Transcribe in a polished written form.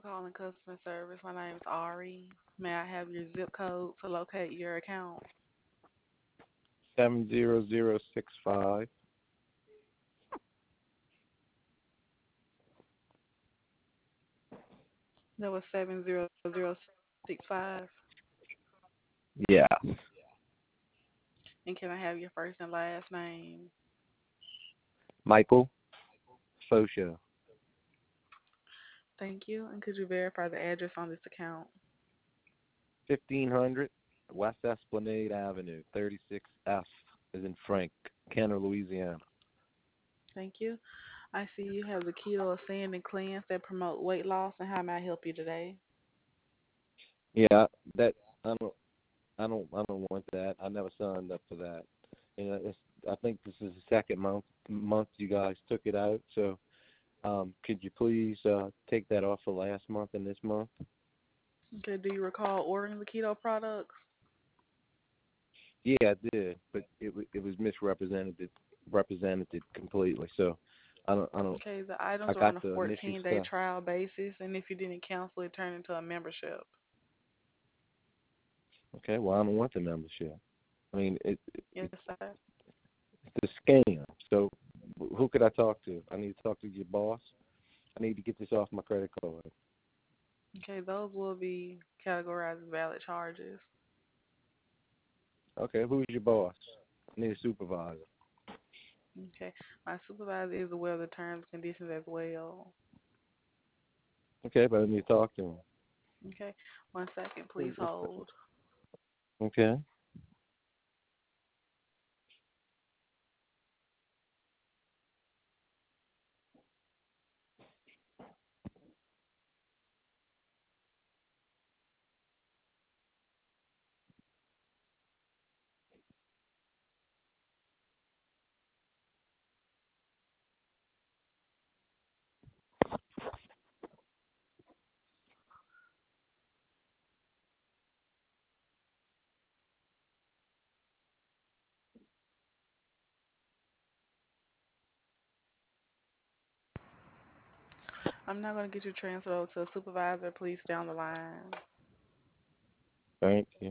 calling customer service. My name is Ari. May I have your zip code to locate your account? 70065. That was 70065. Yeah. And can I have your first and last name? Michael Fosha. Thank you. And could you verify the address on this account? 1500 West Esplanade Avenue, 36F is in Frank, Kenner, Louisiana. Thank you. I see you have the Keto Ascend and Cleanse that promote weight loss. And how may I help you today? Yeah, that I don't want that. I never signed up for that. I think this is the second month you guys took it out. So could you please take that off for last month and this month? Okay, do you recall ordering the keto products? Yeah, I did, but it was represented completely. So I don't. Okay, the I items are on got a the initial 14-day stuff. trial basis, and if you didn't cancel, it turned into a membership. Okay, well I don't want the membership. I mean Yes, sir. it's a scam. So who could I talk to? I need to talk to your boss. I need to get this off my credit card. Okay, those will be categorized as valid charges. Okay, who's your boss? I need a supervisor. Okay, my supervisor is aware of the terms and conditions as well. Okay, but I need to talk to him. Okay, one second, please hold. Okay. I'm not going to get you transferred over to a supervisor. Please stay on the line. Thank you.